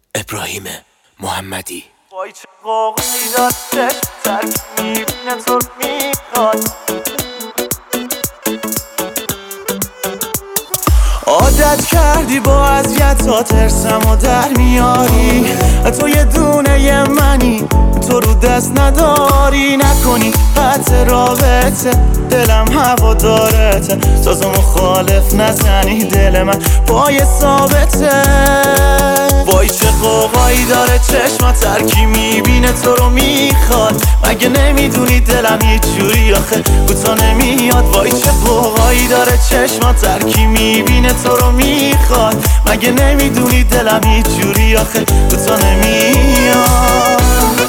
ابراهیم محمدی. وای چه قوقی داد چشم ترک میبینه تو رو میخواد. عادت کردی با اذیتات ترسم و در میاری. تو یه دونه منی، تو رو دست نداری. نکنی قطع رابطه، دلم هوا دارته. تازه مخالف نزنی، دل من پای ثابته. وای چه قوقایی داره چشمات، ترکی میبینه تو رو میخواد. مگه نمیدونی دلم هیچ جوری آخه کوتا نمیاد. وای چه قوقایی داره چشمات، ترکی میبینه تو رو میخواد. مگه نمیدونی دلم هیچ جوری آخه کوتا نمیاد.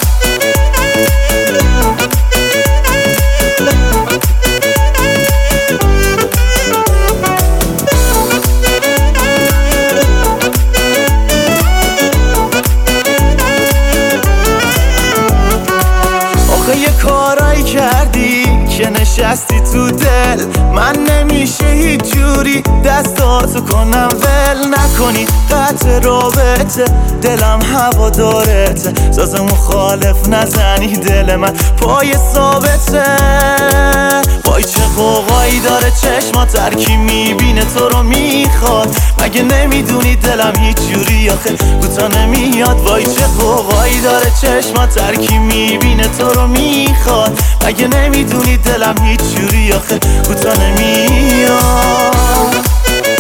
یه کارایی کردی که نشستی تو دل من، نمیشه هیچ جوری دستاتو کنم ول. نکنی قطع رابطه، دلم هوا دارته. تازه مخالف نزنی، دل من پای ثابته. وای چه قوقایی داره چشمات، ترکی میبینه تو رو میخواد. مگه نمیدونی دلم هیچ جوری آخه کوتا نمیاد. وای چه قوقایی داره چشمات، ترکی میبینه تو رو میخواد. مگه نمیدونی دلم هیچ جوری آخه کوتا نمیاد.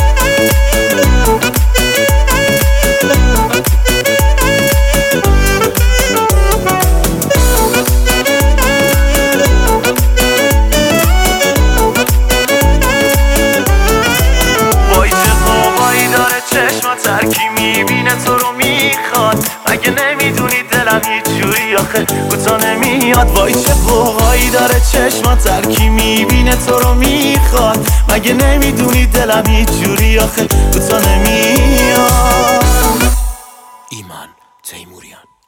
ترکی میبینه تو رو میخواد. مگه نمیدونی دلم هیچ جوری آخه کوتا نمیاد. وای چه قوقایی داره چشمات، ترکی میبینه تو رو میخواد. مگه نمیدونی دلم هیچ جوری آخه کوتا نمیاد. ایمان تیموریان.